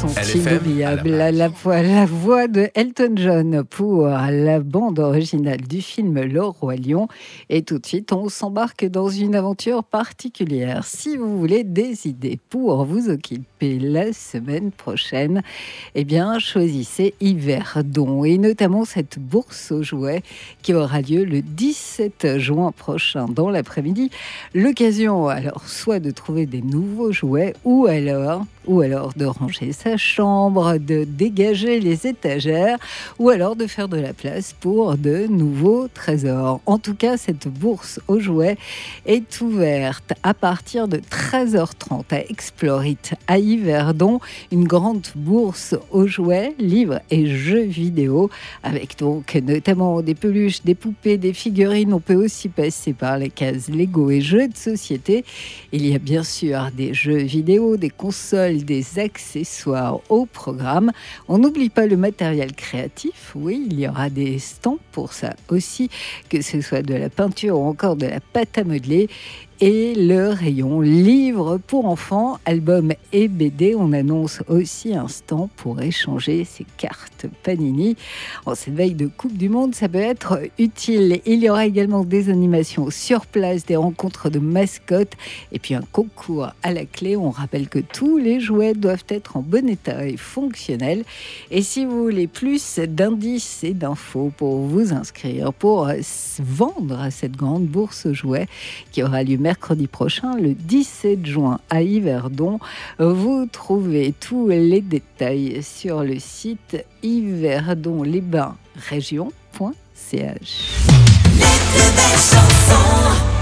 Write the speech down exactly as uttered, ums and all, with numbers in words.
sont inoubliables. À la fois la voix de Elton John pour la bande originale du film Le Roi Lion. Et tout de suite, on s'embarque dans une aventure particulière. Si vous voulez des idées pour vous occuper la semaine prochaine, eh bien, choisissez Yverdon et notamment cette bourse aux jouets qui aura lieu le dix-sept juin prochain dans l'après-midi. L'occasion, alors, soit de trouver des nouveaux jouets ou alors, ou alors de ranger sa chambre, de dégager les étagères ou alors de faire de la place pour de nouveaux trésors. En tout cas, cette bourse aux jouets est ouverte à partir de treize heures trente à Explorit à Yverdon, une grande bourse aux jouets, livres et jeux vidéo avec donc notamment des peluches, des poupées, des figurines. On peut aussi passer par les cases Lego et jeux de société. Il y a bien sûr des jeux vidéo, des consoles, des accessoires au programme. On n'oublie pas le matériel créatif. Oui, il y aura des stands pour ça aussi, que ce soit de la peinture ou encore de la pâte à modeler. Et le rayon livres pour enfants, albums et B D. On annonce aussi un stand pour échanger ses cartes Panini. En cette veille de Coupe du Monde, ça peut être utile. Il y aura également des animations sur place, des rencontres de mascottes et puis un concours à la clé. On rappelle que tous les jouets doivent être en bon état et fonctionnels. Et si vous voulez plus d'indices et d'infos pour vous inscrire, pour vendre cette grande bourse aux jouets qui aura lieu mercredi prochain, le dix-sept juin à Yverdon. Vous trouvez tous les détails sur le site yverdon les bains région point c h. Les plus belles chansons.